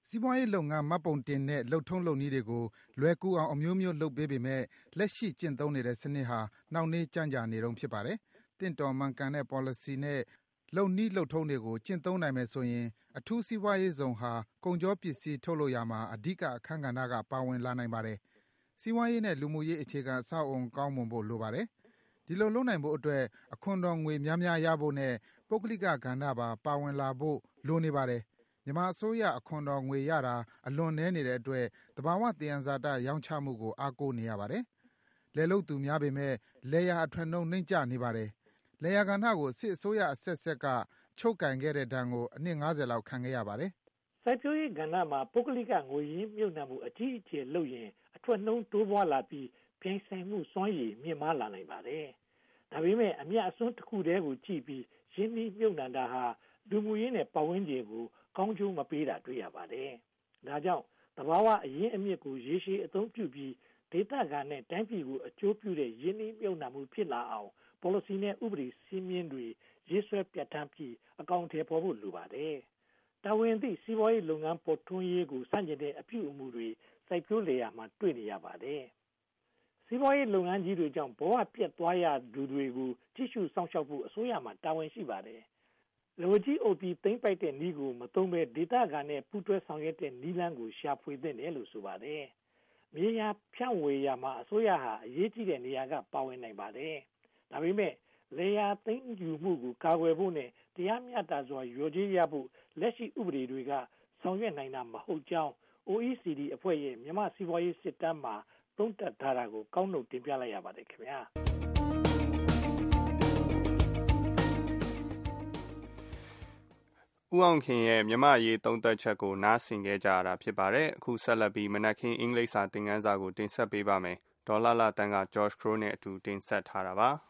စီးပွားရေးလုပ်ငန်းမှတ်ပုံတင်တဲ့လုပ်ထုံးလုပ်နည်းတွေကိုလွယ်ကူအောင်အမျိုးမျိုးလုပ်ပေးပေမဲ့လက်ရှိကျင့်သုံးနေတဲ့စနစ်ဟာနှောင့်နှေးကြန့်ကြာနေတုန်းဖြစ်ပါတယ်။တင့်တော်မှန်ကန်တဲ့ policy နဲ့လုပ်နည်းလုပ်ထုံးတွေကိုကျင့်သုံးနိုင်မယ်ဆိုရင်အထူးစီးပွားရေးဇုံဟာကုန်ကြောပစ္စည်းထုတ်လုပ်ရာမှာအဓိကအခန်းကဏ္ဍကပါဝင်လာနိုင်ပါတယ်။စီးပွားရေးနဲ့လူမှုရေးအခြေခံအဆောက်အအုံကောင်းမွန်ဖို့လိုပါတယ်။ဒီလိုလုပ်နိုင်ဖို့အတွက်အခွန်တော်ငွေများများရဖို့နဲ့ပုဂ္ဂလိကကဏ္ဍပါဝင်လာဖို့လိုနေပါတယ်။မြန်မာအစိုးရအခွန်တော်ငွေရတာအလွန်နည်းနေတဲ့အတွက်သဘာဝသယံဇာတရောင်းချမှုကိုအားကိုးနေရပါတယ်။လယ်လုပ်သူများပေမဲ့လယ်ယာအထွက်နှုန်းနှိမ့်ကျနေပါတယ်။လယ်ယာကဏ္ဍကိုစစ်အစိုးရအဆက်ဆက်ကချုပ်ကင်ခဲ့တဲ့ဒဏ်ကိုအနှစ်50လောက်ခံခဲ့ရပါတယ်။စိုက်ပျိုးရေးကဏ္ဍမှာပုဂ္ဂလိကငွေရင်းမြုပ်နှံမှုအကြီးအကျယ်လုပ်ရင်အထွက်နှုန်းတိုးပွားလာပြီးပြိုင်ဆိုင်မှုစွမ်းရည်မြင့်မားလာနိုင်ပါတယ်။ဒါပေမဲ့အမြတ်အစွန်းတစ်ခုတည်းကိုကြည့်ပြီးရင်းနှီးမြုပ်နှံတာဟာလူမှုရေးနဲ့ပတ်ဝန်းကျင်ကိုကောင်းကျိုးမပေးတာတွေ့ရပါတယ်။ဒါကြောင့်သဘာဝအရင်းအမြစ်ကိုရေရှည်အသုံးပြုပြီးဒေသခံနဲ့တိုင်းပြည်ကိုအကျိုးပြုတဲ့ရင်းနှီးမြုပ်နှံမှုဖြစ်လာအောင် policy နဲ့ဥပဒေစည်းမျဉ်းတွေရေးဆွဲပြဋ္ဌာန်းပြီးအကောင့်ထဲပေါ်ဖို့လိုပါတယ်။တာဝန်သိစီးပွားရေးလုပ်ငန်းပေါ်ထွန်းရေးကိုစန့်ကျင်တဲ့အပြုအမူတွေစိုက်ပျိုးလေယာမှာတွေ့နေရပါတယ်။စီးပွားရေးလုပ်ငန်းကြီးတွေကြောင့်ဘဝပြတ်သွားရသူတွေကိုကြည့်ရှုစောင့်ရှောက်ဖို့အစိုးရမှာတာဝန်ရှိပါတယ်။လူကြီးအုပ်ပြီးသိမ့်ပိုက်တဲ့နည်းကိုမသုံးဘဲဒေသခံနဲ့ပူးတွဲဆောင်ရွက်တဲ့နည်းလမ်းကိုရှာဖွေသင့်တယ်လို့ဆိုပါတယ်။မြေယာဖြန့်ဝေရမှာအစိုးရဟာအရေးကြီးတဲ့နေရာကပါဝင်နိုင်ပါတယ်။ဒါပေမဲ့လေယာသိမ်းယူမှုကိုကာကွယ်ဖို့နဲ့တရားမျှတစွာရော်ကြေးရဖို့လက်ရှိဥပဒေတွေကဆောင်ရွက်နိုင်တာမဟုတ်ကြောင်း OECD အဖွဲ့ရဲ့မြန်မာစီးပွားရေးစစ်တမ်းမှာသုံးသပ်ထားတာကိုကောင်းနှုတ်တင်ပြလိုက်ရပါတယ်ခင်ဗျာ။ဦးအောင်ခင်ရဲ့မြန်မာရေးသုံးသပ်ချက်ကိုနားဆင်ခဲ့ကြရတာဖြစ်ပါတယ်။အခုဆက်လက်ပြီးမနက်ခင်းအင်္ဂလိပ်စာသင်ခန်းစာကိုတင်ဆက်ပေးပါမယ်။ဒေါ်လာတန်းက George Crow နဲ့အတူတင်ဆက်ထားတာပါ။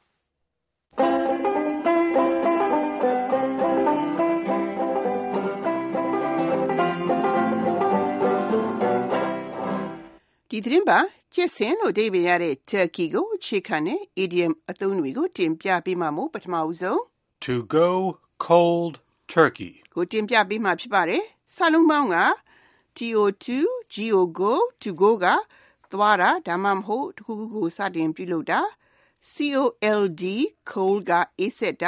ဒီသတင်းပါကျက်စင်လို့အဓိပ္ပာယ်ရတဲ့ turkey ကိုအခြေခံတဲ့ idiom အသုံးတွေကိုတင်ပြပေးမှာမို့ပထမဦးဆုံး To go cold turkey ကိုတင်ပြပေးမှာဖြစ်ပါတယ်။စာလုံးပေါင်းက to go to go ကသွားတာဒါမှမဟုတ်တစ်ခုခုကိုစတင်ပြုလုပ်တာ cold cold ကအေးဆက်တာ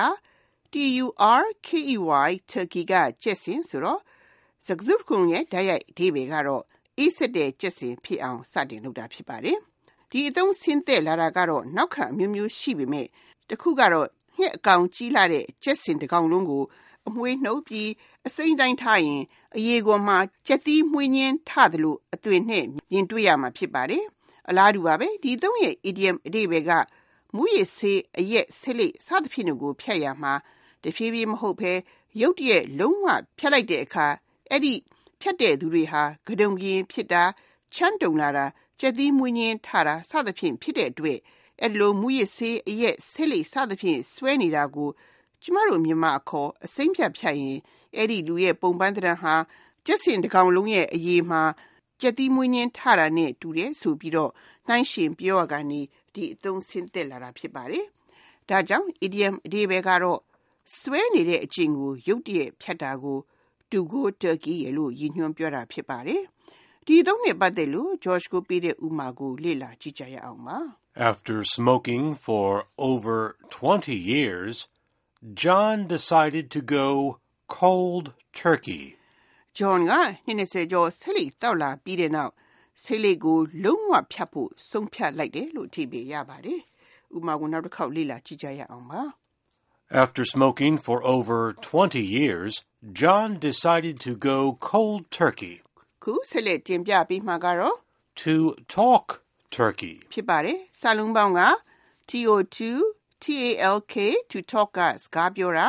turkey turkey ကကျက်စင်ဆိုတော့စကားစုတစ်ခုရဲ့ဓာတ်ရိုက်အဓိပ္ပာယ်ကတော့အေးဆက်တဲ့ကျက်စင်ဖြစ်အောင်စတင်လုပ်တာဖြစ်ပါတယ်။ဒီအသုံးဆင်းသက်လာတာကတော့နောက်ခံအမျိုးမျိုးရှိပေမဲ့တစ်ခုကတော့ညှက်အကောင်ကြီးလာတဲ့ကျက်စင်တစ်ကောင်လုံးကိုအမွှေးနှုတ်ပြီးအစိမ့်တိုင်းထားရင်အရေကွန်မှာကြက်သီးမွှေးညင်းထသလိုအသွင်နဲ့မြင်တွေ့ရမှာဖြစ်ပါတယ်။အလားတူပါပဲဒီသုံးရဲ့ idiom အဓိပ္ပာယ်ကမူရစ်ဆေးအရက်ဆေးလိပ်စသဖြင့်ကိုဖြတ်ရမှာတဖြည်းဖြည်းမဟုတ်ဘဲရုတ်တရက်လုံးဝဖြတ်လိုက်တဲ့အခါအဲ့ဒီဖြတ်တဲ့သူတွေဟာကဒုံကရင်ဖြစ်တာချမ်းတုံလာတာကြက်သီးမွှေးညင်းထတာစသဖြင့်ဖြစ်တဲ့အတွက်အဲ့လိုမူရစ်ဆေးအရက်ဆေးလိပ်စသဖြင့်ဆွဲနေတာကိုကျမတို့မြန်မာအခေါ်အစိမ့်ဖြတ်ရင်အဲ့ဒီလူရဲ့ပုံပန်းတရံဟာကျက်စင်တစ်ကောင်လုံးရဲ့အရေးမှာကြက်သီးမွှေးညင်းထတာနဲ့တူတယ်ဆိုပြီးတော့နှိုင်းရှင်ပြောရကနေဒီအသုံးဆင်းသက်လာတာဖြစ်ပါတယ်။ဒါကြောင့် idiom အဓိပ္ပာယ်ကတော့ဆွဲနေတဲ့အကျင့်ကိုရုတ်တရက်ဖြတ်တာကိုto go turkey ရလို့ရည်ညွှန်းပြောတာဖြစ်ပါတယ်။ဒီသုံးနဲ့ပတ်သက်လို့ George ကိုပေးတဲ့ဥပမာကိုလေ့လာကြည့်ကြရအောင်ပါ။ After smoking for over 20 years, John decided to go cold turkey. John က20ကျော်ဆေးလိပ်တောက်လာပြီးတဲ့နောက်ဆေးလိပ်ကိုလုံးဝဖြတ်ဖို့ဆုံးဖြတ်လိုက်တယ်လို့အဓိပ္ပာယ်ရပါတယ်။ဥပမာကိုနောက်တစ်ခေါက်လေ့လာကြည့်ကြရအောင်ပါ။ After smoking for over 20 years, John decided to go cold turkey. ခုဆက်လက်တင်ပြပေးမှာကတော့ To talk turkey. ဖြစ်ပါတယ်။စာလုံးပေါင်းက to talk ကစကားပြောတာ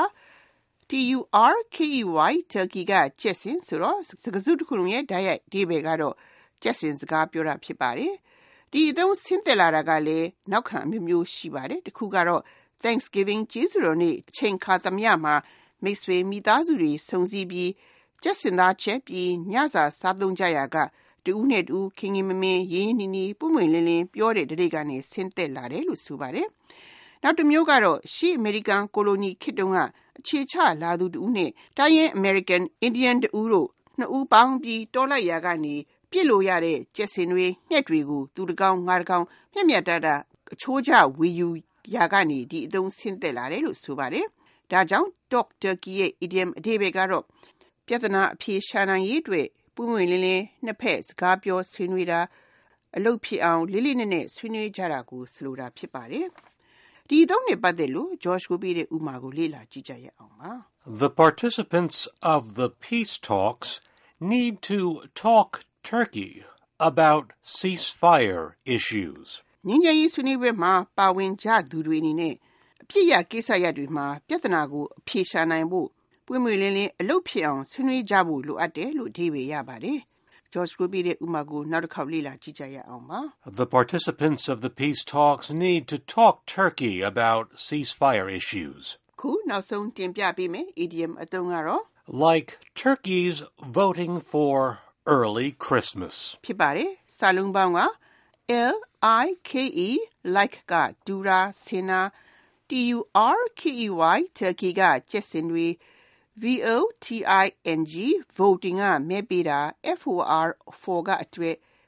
turkey ကကျက်စင်ဆိုတော့စကားစုတစ်ခုလုံးရဲ့ဓာတ်ရိုက်အဓိပ္ပာယ်ကတော့ကျက်စင်စကားပြောတာဖြစ်ပါတယ်။ဒီအသုံးဆင်းသက်လာတာကလည်းနောက်ခံအမျိုးမျိုးရှိပါတယ်။တစ်ခုကတော့Thanksgiving ကျေးဇူးတော်နေ့အချိန်ခါသမယမှာမိတ်ဆွေမိသားစုတွေဆုံစည်းပြီးကျက်စင်သားချက်ပြီးညစာစားသုံးကြရာကတူးနဲ့တူးခင်ခင်မမင်းရင်းရင်းနှီးနှီးပုံမှန်လင်းလင်းပြောတဲ့တရိတ်ကနေဆင်းသက်လာတယ်လို့ဆိုပါတယ်။နောက်တစ်မျိုးကတော့ရှေ့အမေရိကန်ကိုလိုနီခေတ်တုန်းကအခြေချလာသူတူးနဲ့တိုင်းရင်း American Indian တူးတို့နှစ်ဦးပေါင်းပြီးတော်လိုက်ရာကနေပြစ်လို့ရတဲ့ကျက်စင်တွေငှက်တွေကိုသူတကောင်ငါတကောင်မျက်မျက်တတအချိုးကျဝေယူရာကနေဒီအသုံးဆင်းသက်လာတယ်လို့ဆိုပါတယ်။ဒါကြောင့် talk turkey ရဲ့ idiom အဓိပ္ပာယ်ကတော့ပြဿနာအဖြေရှာနိုင်ရေးအတွက်ပွင့်ပွင့်လင်းလင်းနှစ်ဖက်စကားပြောဆွေးနွေးတာအလုပ်ဖြစ်အောင်လေးလေးနက်နက်ဆွေးနွေးကြတာကိုဆိုလိုတာဖြစ်ပါတယ်။ဒီသုံးနဲ့ပတ်သက်လို့ George ကိုပေးတဲ့ဥမာကိုလေ့လာကြည့်ကြရအောင်ပါ။ The participants of the peace talks need to talk turkey about ceasefire issues. ငြိမ်းချမ်းရေးဆွေးနွေးပွဲမှာပါဝင်ကြသူတွေအနေနဲ့အဖြစ်ရကိစ္စရပ်တွေမှာပြဿနာကိုအဖြေရှာနိုင်ဖို့ပွင့်ပွင့်လင်းလင်းအလုပ်ဖြစ်အောင်ဆွေးနွေးကြဖို့လိုအပ်တယ်လို့အဓိပ္ပာယ်ရပါတယ်။ George ကိုပေးတဲ့ဥမာကိုနောက်တစ်ခေါက်လေ့လာကြည့်ကြရအောင်ပါ။ The participants of the peace talks need to talk turkey about ceasefire issues. ခုနောက်ဆုံးတင်ပြပေးမယ် idiom အသုံးကတော့ Like turkeys voting for early Christmas. ဖြစ်ပါတယ်။စာလုံးပေါင်းက L-I-K-E like ကဒူရာဆင်နာ T-U-R-K-E-Y turkey ကကျက်စင်တွေ V-O-T-I-N-G voting ကမဲပေးတာ F-O-R for ကအတွက်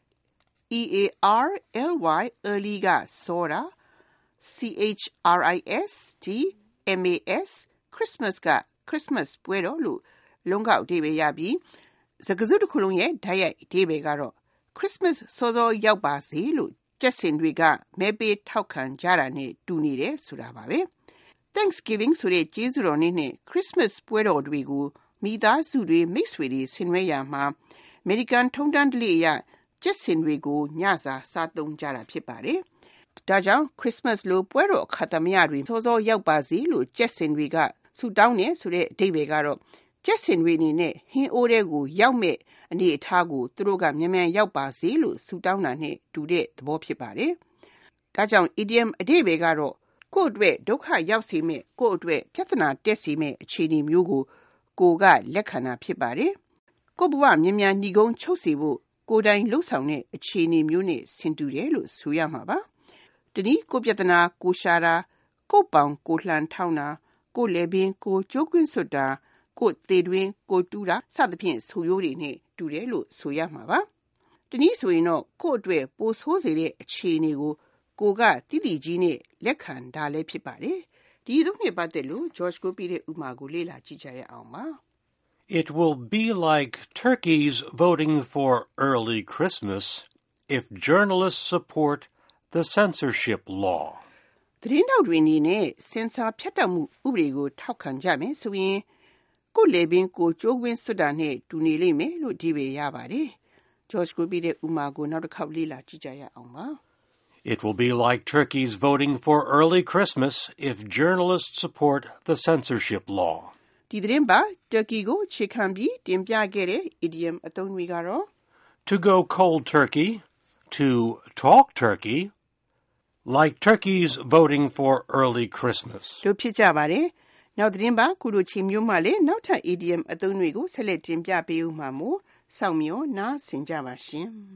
E-A-R-L-Y early ကစောတာ C-H-R-I-S-T-M-A-S Christmas က Christmas ပွဲတော်လို့လုံးကောက်အဓိပ္ပာယ်ရပြီးစကားစုတစ်ခုလုံးရဲ့တိုက်ရိုက်အဓိပ္ပာယ်ကတော့ Christmas စောစောရောက်ပါစေလို့ကျက်စင်တွေကမဲပေးထောက်ခံကြတာနဲ့တူနေတယ်ဆိုတာပါပဲ Thanksgiving ဆိုတဲ့ကျေးဇူးတော်နေ့နဲ့ Christmas ပွဲတော်တွေကိုမိသားစုတွေမိတ်ဆွေတွေဆင်နွှဲရမှာ American ထုံးတမ်းဓလေ့အရကျက်စင်တွေကိုညစာစားသုံးကြတာဖြစ်ပါတယ်ဒါကြောင့် Christmas လိုပွဲတော်အခါသမယတွေစောစောရောက်ပါစေလို့ကျက်စင်တွေကဆုတောင်းနေဆိုတဲ့အဓိပ္ပာယ်ကတော့ကျက်စင်တွေအနေနဲ့ဟင်းအိုးတွေကိုရောက်မဲ့အနေအထားကိုသူတို့ကမြန်မြန်ရောက်ပါစေလို့ဆုတောင်းတာနဲ့တူတဲ့သဘောဖြစ်ပါတယ်။ဒါကြောင့် idiom အဓိပ္ပာယ်ကတော့ကိုယ့်အတွက်ဒုက္ခရောက်စေမဲ့ကိုယ့်အတွက်ပြဿနာတက်စေမဲ့အခြေအနေမျိုးကိုကိုယ်ကလက်ခံတာဖြစ်ပါတယ်။ကိုယ့်ဘဝမြန်မြန်ညီကုန်းချုပ်စေဖို့ကိုယ်တိုင်လှုပ်ဆောင်တဲ့အခြေအနေမျိုးနဲ့ဆင်တူတယ်လို့ဆိုရမှာပါ။တနည်းကိုယ်ပြဿနာကိုရှာတာကိုယ့်ပေါင်ကိုလှန်ထောင်းတာကိုယ်လည်းပင်ကိုကြိုးကွင်းစွတ်တာကိုယ်သေးတွင်ကိုတူတာစသဖြင့်ဆိုရိုးတွေနဲ့တူတယ်လို့ဆိုရမှာပါ။တနည်းဆိုရင်တော့ကိုယ့်အတွက်ပိုဆိုးစေတဲ့အခြေအနေကိုကိုကတိတိကြီးနဲ့လက်ခံတာလည်းဖြစ်ပါတယ်။ဒီသုံးနဲ့ပတ်သက်လို့ George ကိုပြတဲ့ဥမာကိုလေ့လာကြည့်ကြရအောင်ပါ။ It will be like turkeys voting for early Christmas if journalists support the censorship law. သတင်းတောက်တွေအနေနဲ့စင်ဆာဖြတ်တောက်မှုဥပဒေကိုထောက်ခံကြမယ်ဆိုရင်ကိုလေပင်ကိုကြိုးကွင်းစွတ်တာနဲ့တူနေလိမ့်မယ်လို့ဒီပဲရပါတယ်။ George ကိုပြတဲ့ဥမာကိုနောက်တစ်ခေါက်လေ့လာကြည့်ကြရအောင်ပါ။ It will be like turkeys voting for early Christmas if journalists support the censorship law. ဒီသတင်းပါ turkey ကိုခြေခံပြီးတင်ပြခဲ့တဲ့ idiom အသုံးတွေကတော့ To go cold turkey, to talk turkey, like turkeys voting for early Christmas. တို့ဖြစ်ကြပါတယ်။နောက်သတင်းပါခုလိုချီမျိုးမှလည်းနောက်ထပ် idiom အသုံးတွေကိုဆက်လက်တင်ပြပေးဦးမှာမို့စောင့်မျှော်နားဆင်ကြပါရှင်။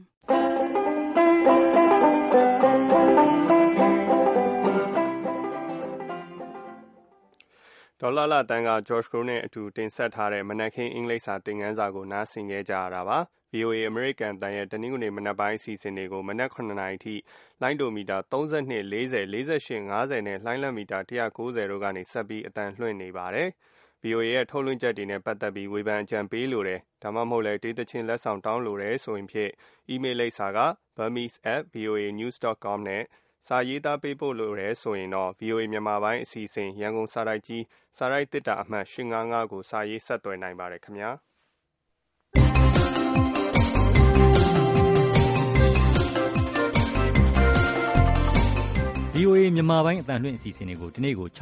ဒေါ်လာလာတန်းက George Crow နဲ့အတူတင်ဆက်ထားတဲ့မနက်ခင်းအင်္ဂလိပ်စာသင်ခန်းစာကိုနားဆင်ခဲ့ကြရတာပါ။ VOA American တန်ရဲ့တနင်္ဂနွေမနက်ပိုင်းအစီအစဉ်တွေကိုမနက် 9 နာရီထိလိုင်းဒိုမီတာ32 40 48 50နဲ့လှိုင်းလမီတာ190တို့ကနေဆက်ပြီးအတန်လွှင့်နေပါတယ်။ VOA ရဲ့ထုတ်လွှင့်ချက်တွေနဲ့ပတ်သက်ပြီးဝေဖန်အကြံပေးလိုတယ်ဒါမှမဟုတ်လည်းဒေသချင်းလက်ဆောင်တောင်းလိုတယ်ဆိုရင်ဖြင့်အီးမေးလ်လိပ်စာက burmese@voanews.com နဲ့စာရေးသားပေးပို့လိုတယ်ဆိုရင်တော့ VOA မြန်မာပိုင်းအစီအစဉ်ရန်ကုန်စာတိုက်ကြီးစာတိုက်တစ်တာအမှတ်855ကိုစာရေးဆက်သွယ်နိုင်ပါတယ်ခင်ဗျာ။ VOA မြန်မာပိုင်းအသံလွှင့်အစီအစဉ်တွေကိုဒီနေ့ကို